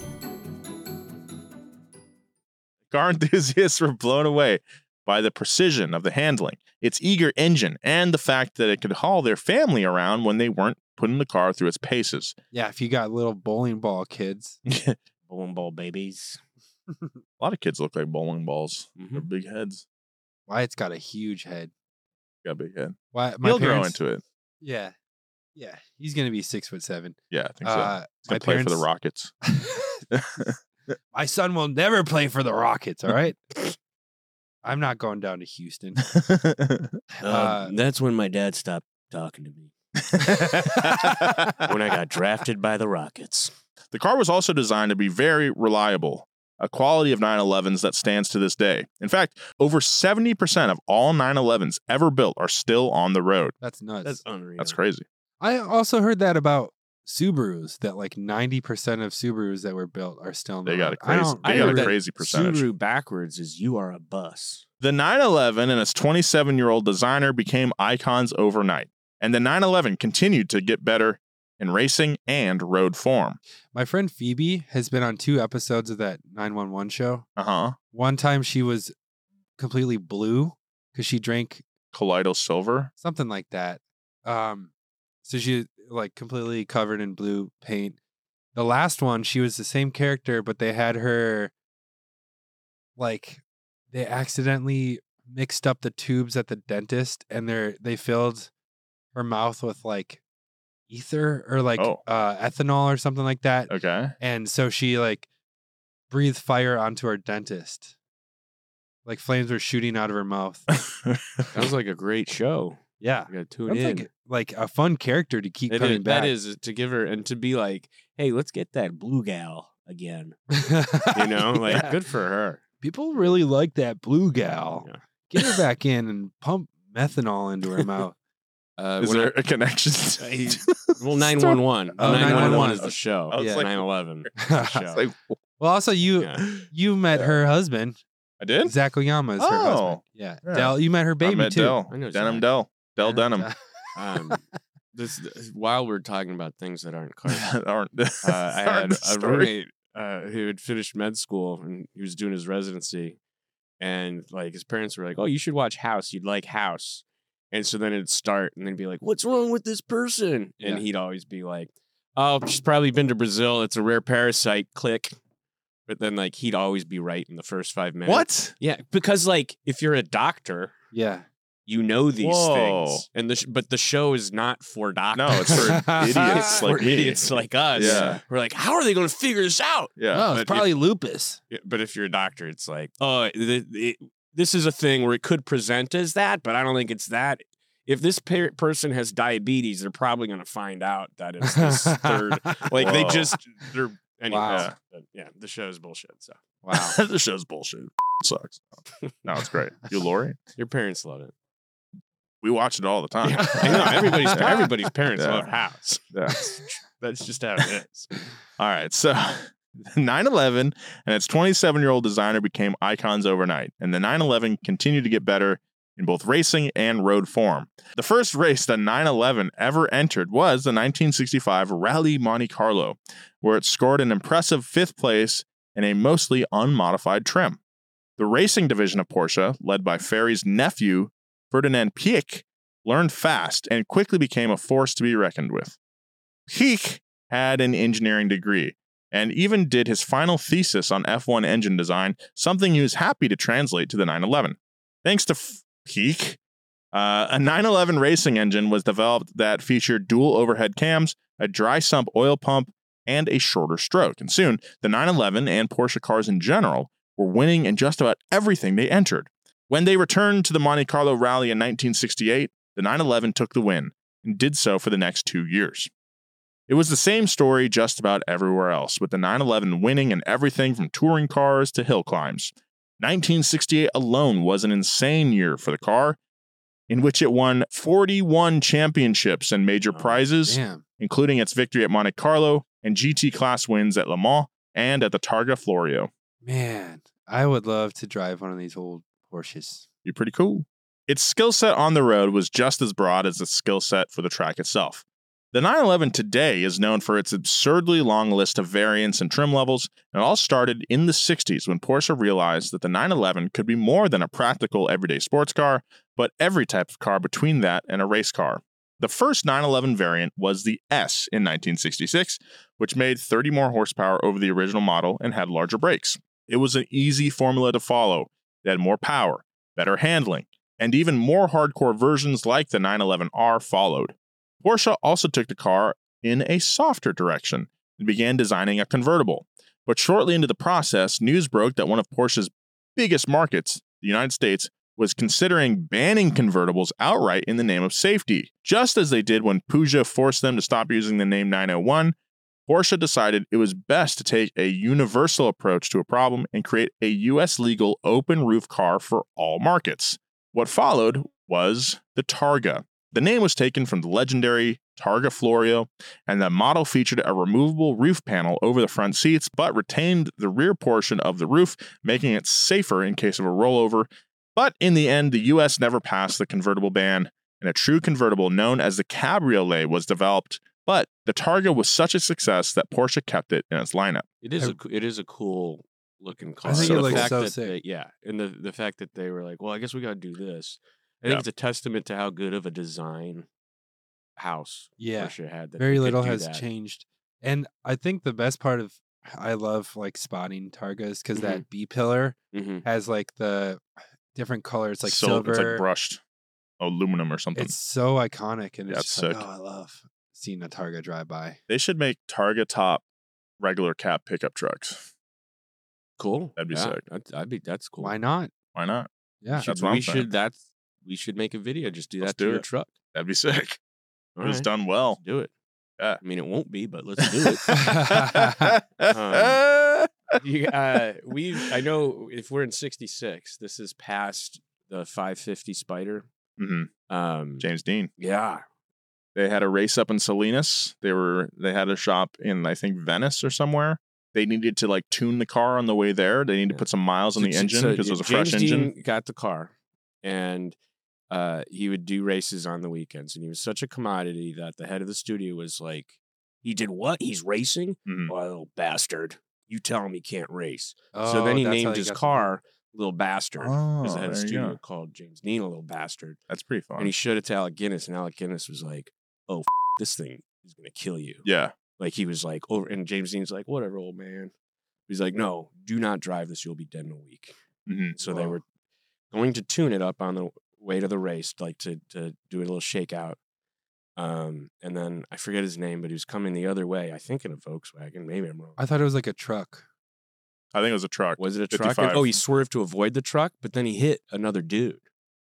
Car enthusiasts were blown away by the precision of the handling, its eager engine, and the fact that it could haul their family around when they weren't putting the car through its paces. Yeah, if you got little bowling ball kids. Bowling ball babies. A lot of kids look like bowling balls. Mhm. They're big heads. Wyatt's got a huge head. Got a big head. Wyatt, He'll grow into it. Yeah. Yeah. He's going to be 6'7". Yeah, I think so. He's My gonna play for the parents- Rockets. My son will never play for the Rockets, all right? I'm not going down to Houston. That's when my dad stopped talking to me. When I got drafted by the Rockets. The car was also designed to be very reliable, a quality of 911s that stands to this day. In fact, over 70% of all 911s ever built are still on the road. That's nuts. That's unreal. That's crazy. I also heard that about Subarus, that like 90% of Subarus that were built are still on the They got road. a crazy, I they got heard a that crazy percentage. Subaru backwards is you are a bus. The 911 and its 27-year-old designer became icons overnight, and the 911 continued to get better in racing and road form. My friend Phoebe has been on 2 episodes of that 911 show. Uh-huh. One time she was completely blue because she drank Colloidal silver. something like that. So she like completely covered in blue paint. The last one, she was the same character, but they had her like they accidentally mixed up the tubes at the dentist, and they filled her mouth with like ether or like ethanol or something like that. Okay. And so she like breathed fire onto our dentist. Like flames were shooting out of her mouth. Sounds like a great show. Yeah. You gotta tune That's in. like a fun character to keep coming back. That is to give her and to be like, hey, let's get that blue gal again. You know, like Yeah. good for her. People really like that blue gal. Yeah. Get her back in and pump methanol into her mouth. Is there a connection? Well, 911. Oh, 911 is the show. I was Yeah, like- 9/11. I was like, Well, also Yeah. you met her husband, I did? Zach Oyama is her husband. Oh. Yeah. Yeah. Del, you met her I baby met too. Dell. I know Denim Zach. Dell. Dell Denim. This while we're talking about things that aren't cars, Aren't- I aren't had the a story. roommate who had finished med school and he was doing his residency, and like his parents were like, "Oh, you should watch House. You'd like House." And so then it'd start, and they'd be like, "What's wrong with this person?" And Yeah. he'd always be like, "Oh, she's probably been to Brazil. It's a rare parasite." Click. But then like he'd always be right in the first 5 minutes. What? Yeah, because like if you're a doctor, Yeah. you know these Whoa. things, and but the show is not for doctors. No, it's for idiots It's like for me. idiots like us. Yeah. We're like, how are they going to figure this out? Yeah. Oh, But it's probably lupus. But if you're a doctor, it's like, oh, this is a thing where it could present as that, but I don't think it's that. If this person has diabetes, they're probably going to find out that it's this third. Like Whoa. they're anyway. Wow. Yeah, the show is bullshit. So Wow. The show's bullshit. Sucks. No, it's great. You, Lori? your parents love it. We watch it all the time. Yeah, I know everybody's parents Yeah. love House. Yeah. That's just how it is. All right. So 911 and its 27-year-old designer became icons overnight, and the 911 continued to get better in both racing and road form. The first race that 911 ever entered was the 1965 Rally Monte Carlo, where it scored an impressive 5th place in a mostly unmodified trim. The racing division of Porsche, led by Ferry's nephew, Ferdinand Piëch, learned fast and quickly became a force to be reckoned with. Piëch had an engineering degree and even did his final thesis on F1 engine design, something he was happy to translate to the 911. Thanks to Piëch, a 911 racing engine was developed that featured dual overhead cams, a dry sump oil pump, and a shorter stroke. And soon, the 911 and Porsche cars in general were winning in just about everything they entered. When they returned to the Monte Carlo Rally in 1968, the 911 took the win and did so for the next 2 years. It was the same story just about everywhere else, with the 911 winning in everything from touring cars to hill climbs. 1968 alone was an insane year for the car, in which it won 41 championships and major prizes, Damn. including its victory at Monte Carlo and GT class wins at Le Mans and at the Targa Florio. Man, I would love to drive one of these old Porsches. Be pretty cool. Its skill set on the road was just as broad as its skill set for the track itself. The 911 today is known for its absurdly long list of variants and trim levels, and it all started in the 60s when Porsche realized that the 911 could be more than a practical everyday sports car, but every type of car between that and a race car. The first 911 variant was the S in 1966, which made 30 more horsepower over the original model and had larger brakes. It was an easy formula to follow. It had more power, better handling, and even more hardcore versions like the 911R followed. Porsche also took the car in a softer direction and began designing a convertible. But shortly into the process, news broke that one of Porsche's biggest markets, the United States, was considering banning convertibles outright in the name of safety. Just as they did when Peugeot forced them to stop using the name 901, Porsche decided it was best to take a universal approach to a problem and create a US legal open roof car for all markets. What followed was the Targa. The name was taken from the legendary Targa Florio, and the model featured a removable roof panel over the front seats, but retained the rear portion of the roof, making it safer in case of a rollover. But in the end, the US never passed the convertible ban, and a true convertible known as the Cabriolet was developed. But the Targa was such a success that Porsche kept it in its lineup. It is a cool looking car. I think it The looks fact so that sick. and the fact that they were like, well, I guess we got to do this. I think it's a testament to how good of a design house Yeah. Porsche had. That Very they could little do has that. changed. And I think the best part of I love like spotting Targas because that B pillar Mhm. has like the different colors, like So silver. it's like brushed aluminum or something. It's so iconic, and it's That's just like, sick. oh, I love seeing a Targa drive by. They should make Targa top regular cab pickup trucks. Cool. That'd be Yeah, sick. That's cool. Why not? Why not? Yeah. That's what I'm saying. We should make a video. Just do Let's that to do your it. truck. That'd be sick. All It was right, done well. let's do it. Yeah. I mean, it won't be, but let's do it. I know if we're in 66, this is past the 550 Spider. Mhm. James Dean. Yeah. They had a race up in Salinas. They had a shop in, I think, Venice or somewhere. They needed to like tune the car on the way there. They needed to put some miles on the engine because it was a fresh James engine. Dean got the car, and he would do races on the weekends, and he was such a commodity that the head of the studio was like, "He did what? He's racing? Mhm. Oh, little bastard! You tell him he can't race." so Oh, then he that's how named he his got the car "Little Bastard" because the head of the there you studio go. called James Dean a little bastard, That's pretty fun. and he showed it to Alec Guinness, and Alec Guinness was like, "Oh, this thing is gonna kill you." Yeah. Like he was like over, and James Dean's like, "Whatever, old man." He's like, "No, do not drive this. You'll be dead in a week." Mhm. So they were going to tune it up on the way to the race, like to do a little shakeout. And then I forget his name, but he was coming the other way. I think in a Volkswagen. Maybe I'm wrong. I thought it was like a truck. I think it was a truck. Was it a truck? 55. Oh, he swerved to avoid the truck, but then he hit another dude.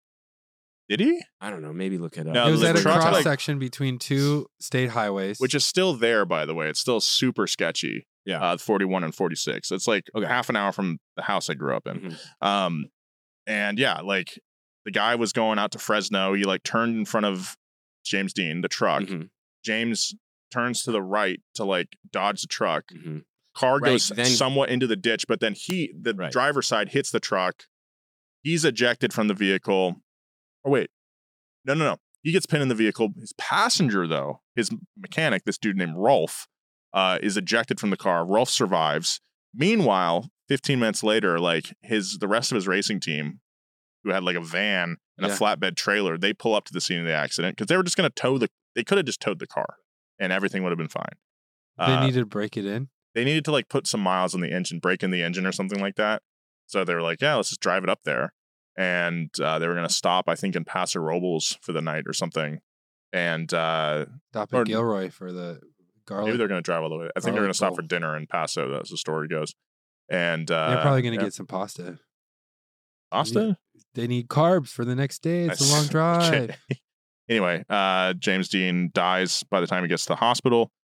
Did he? I don't know. Maybe look it up. No, It was the at a truck, cross like- section between two state highways. Which is still there, by the way. It's still super sketchy. Yeah. 41 and 46. It's like Okay. half an hour from the house I grew up in. Mhm. And yeah, like the guy was going out to Fresno. He like turned in front of James Dean, the truck. Mhm. James turns to the right to like dodge the truck. Mhm. Car Right, goes then- somewhat into the ditch, but then the Right. driver's side hits the truck. He's ejected from the vehicle. Oh, wait. No. He gets pinned in the vehicle. His passenger, though, his mechanic, this dude named Rolf, is ejected from the car. Rolf survives. Meanwhile, 15 minutes later, like the rest of his racing team, who had like a van and a Yeah. flatbed trailer, they pull up to the scene of the accident because they were just going to they could have just towed the car and everything would have been fine. they needed to break it in. They needed to like put some miles on the engine, break in the engine or something like that. So they were like, yeah, let's just drive it up there. And they were going to stop, I think, in Paso Robles for the night or something. And Stop Or- at Gilroy for the garlic. maybe they're going to drive all the way. I think they're Garlic going to stop bowl. for dinner in Paso, as the story goes. And They're probably going to yeah. get some pasta. pasta. They need carbs for the next day. It's a long Okay. drive. Anyway, James Dean dies by the time he gets to the hospital.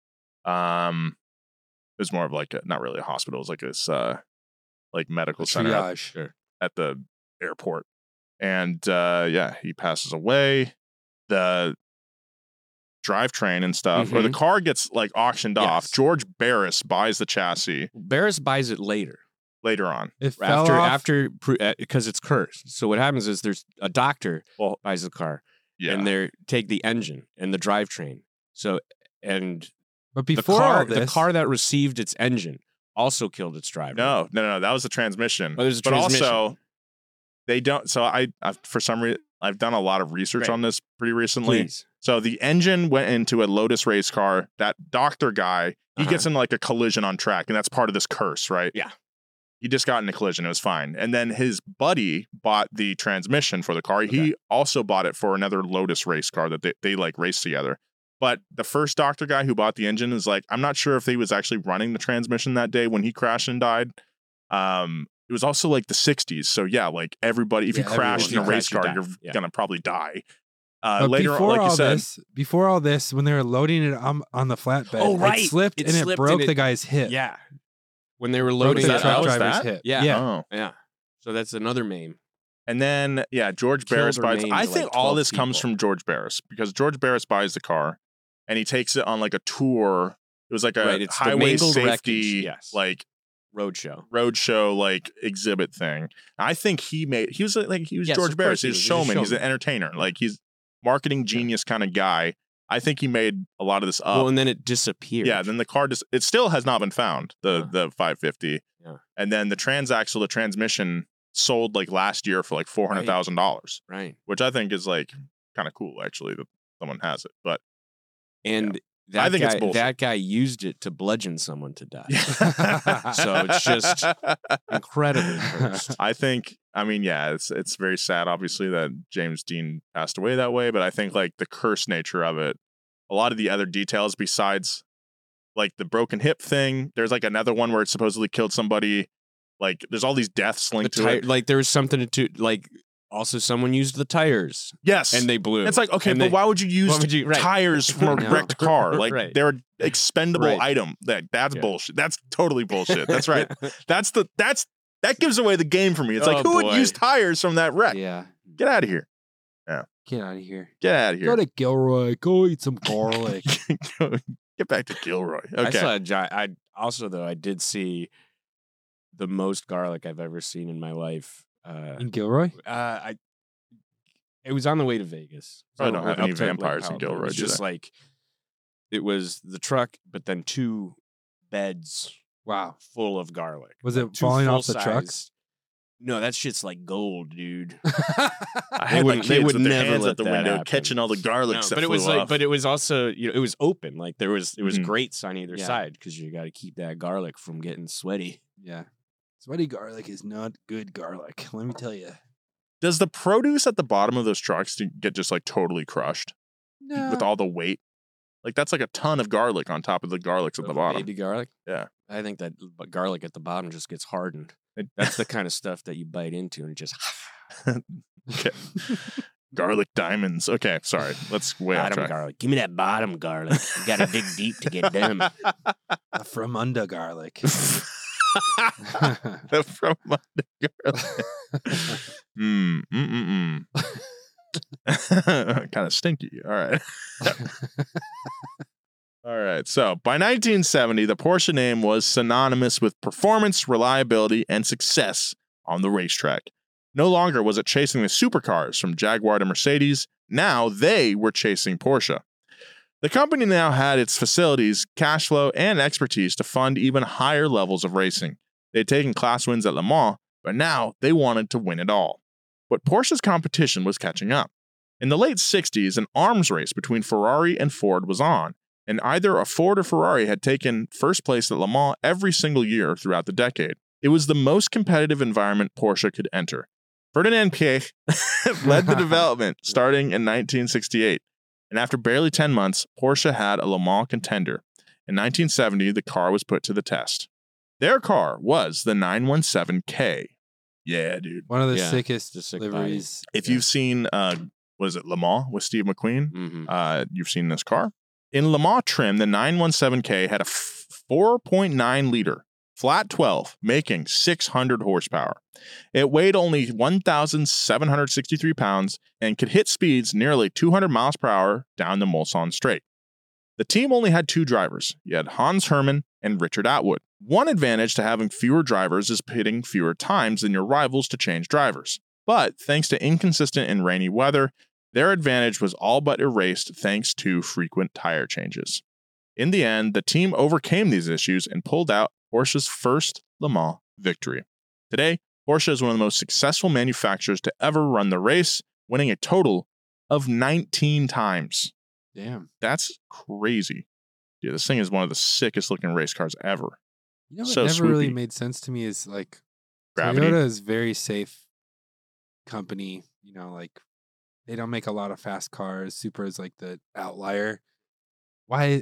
It was more of like not really a hospital. It was like this like medical center Triage. at the airport. And he passes away. The drivetrain and stuff, or the car gets like auctioned off. George Barris buys the chassis. Barris buys it later on. It fell off. After because it's cursed. So what happens is there's a doctor buys the car, and they take the engine and the drivetrain. So but before all this, the car that received its engine also killed its driver. No, that was the transmission. Oh, there's a but transmission. Also, they don't. So I for some reason I've done a lot of research on this pretty recently. Please. So the engine went into a Lotus race car. That doctor guy, he gets in like a collision on track, and that's part of this curse, right? Yeah. He just got in a collision. It was fine. And then his buddy bought the transmission for the car. Okay. He also bought it for another Lotus race car that they like raced together. But the first doctor guy who bought the engine is like, I'm not sure if he was actually running the transmission that day when he crashed and died. It was also like the 60s. So yeah, like everybody, if you crash in a race car, you're going to probably die. Later on, like you said. Before all this, when they were loading it on the flatbed, it slipped and it broke the guy's hip. Yeah. When they were loading the it truck out. driver's hip. Yeah. So that's another meme. And then, George Barris buys. I think like all this comes from George Barris because George Barris buys the car and he takes it on like a tour. It was like a highway safety, like roadshow, like exhibit thing. I think he was George Barris. He's a showman. He's an entertainer. Like he's marketing genius kind of guy. I think he made a lot of this up. Well, and then it disappeared. Yeah, then the car it still has not been found. The 550. Yeah. And then the transaxle, the transmission sold like last year for like $400,000. Right. Which I think is like kind of cool actually that someone has it. But I think it's bullshit. That guy used it to bludgeon someone to death. So it's just incredibly cursed. It's very sad, obviously, that James Dean passed away that way. But I think like the cursed nature of it, a lot of the other details besides like the broken hip thing, there's like another one where it supposedly killed somebody. Like there's all these deaths linked to it. Like there was something to like. Also, someone used the tires. Yes. And they blew. It's like, okay, but why would you use tires from a wrecked car? Like, they're an expendable item. That's bullshit. That's totally bullshit. That's right. That gives away the game for me. It's like, who would use tires from that wreck? Yeah. Get out of here. Yeah. Get out of here. Get out of here. Go to Gilroy. Go eat some garlic. Get back to Gilroy. Okay. I did see the most garlic I've ever seen in my life. In Gilroy? It was on the way to Vegas. So I don't have any vampires in Gilroy. It's just like it was the truck, but then 2 beds. Wow, full of garlic. Was it falling off the truck? No, that shit's like gold, dude. They would never let the window happen. Catching all the garlic stuff. But it was but it was also it was open. Like it was grates on either side because you got to keep that garlic from getting sweaty. Yeah. Sweaty garlic is not good garlic, let me tell you. Does the produce at the bottom of those trucks get just like totally crushed? No. With all the weight? Like that's like a ton of garlic on top of the garlics at the bottom. Baby garlic? Yeah. I think that garlic at the bottom just gets hardened. That's the kind of stuff that you bite into and it just... Okay. Garlic diamonds. Okay, sorry. Let's way off track. Garlic. Give me that bottom garlic. You got to dig deep to get them. From under garlic. From under garlic. Kind of stinky. All right. All right. So by 1970, the Porsche name was synonymous with performance, reliability, and success on the racetrack. No longer was it chasing the supercars from Jaguar to Mercedes. Now they were chasing Porsche. The company now had its facilities, cash flow, and expertise to fund even higher levels of racing. They had taken class wins at Le Mans, but now they wanted to win it all. But Porsche's competition was catching up. In the late 60s, an arms race between Ferrari and Ford was on, and either a Ford or Ferrari had taken first place at Le Mans every single year throughout the decade. It was the most competitive environment Porsche could enter. Ferdinand Piëch led the development starting in 1968. And after barely 10 months, Porsche had a Le Mans contender. In 1970, the car was put to the test. Their car was the 917K. Yeah, dude. One of the sickest liveries. If you've seen, what is it, Le Mans with Steve McQueen? You've seen this car. In Le Mans trim, the 917K had a 4.9 liter flat 12, making 600 horsepower. It weighed only 1,763 pounds and could hit speeds nearly 200 miles per hour down the Mulsanne Straight. The team only had 2 drivers. You had Hans Hermann and Richard Atwood. One advantage to having fewer drivers is pitting fewer times than your rivals to change drivers. But thanks to inconsistent and rainy weather, their advantage was all but erased thanks to frequent tire changes. In the end, the team overcame these issues and pulled out Porsche's first Le Mans victory. Today, Porsche is one of the most successful manufacturers to ever run the race, winning a total of 19 times. Damn. That's crazy. Yeah, this thing is one of the sickest looking race cars ever. You know what So never really swoopy. made sense to me is like Gravity. Toyota is very safe company. You know, like they don't make a lot of fast cars. Supra is like the outlier. Why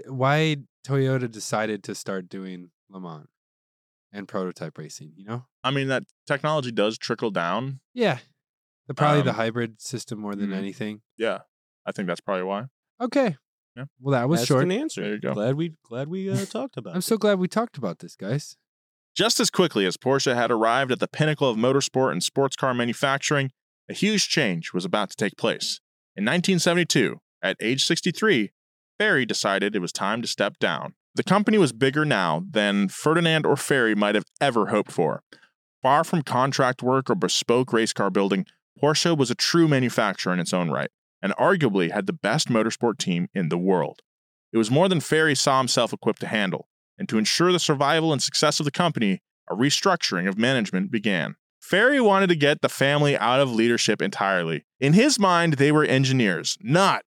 Toyota decided to start doing Le Mans and prototype racing, you know? I mean, that technology does trickle down. Yeah. Probably the Um, hybrid system more than mhm. anything. Yeah, I think that's probably why. Okay. Yeah. Well, that was That's short. an answer. There you go. Glad we talked about I'm it. so glad we talked about this, guys. Just as quickly as Porsche had arrived at the pinnacle of motorsport and sports car manufacturing, a huge change was about to take place. In 1972, at age 63, Ferry decided it was time to step down. The company was bigger now than Ferdinand or Ferry might have ever hoped for. Far from contract work or bespoke race car building, Porsche was a true manufacturer in its own right, and arguably had the best motorsport team in the world. It was more than Ferry saw himself equipped to handle, and to ensure the survival and success of the company, a restructuring of management began. Ferry wanted to get the family out of leadership entirely. In his mind, they were engineers, not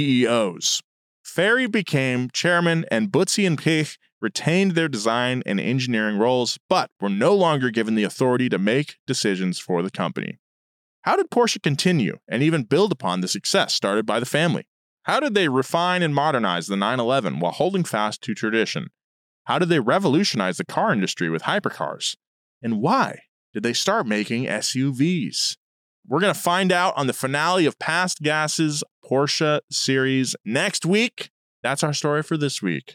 CEOs. Ferry became chairman, and Butzi and Pech retained their design and engineering roles, but were no longer given the authority to make decisions for the company. How did Porsche continue and even build upon the success started by the family? How did they refine and modernize the 911 while holding fast to tradition? How did they revolutionize the car industry with hypercars? And why did they start making SUVs? We're going to find out on the finale of Past Gas's Porsche series next week. That's our story for this week.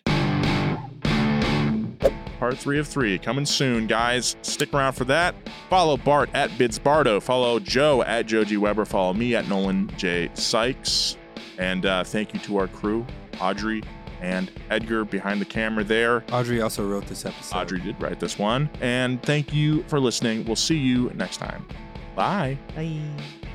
Part 3 of 3 coming soon, guys. Stick around for that. Follow Bart at BidsBardo. Follow Joe at Joji Weber. Follow me at Nolan J. Sykes. And thank you to our crew, Audrey and Edgar behind the camera there. Audrey also wrote this episode. Audrey did write this one. And thank you for listening. We'll see you next time. Bye. Bye.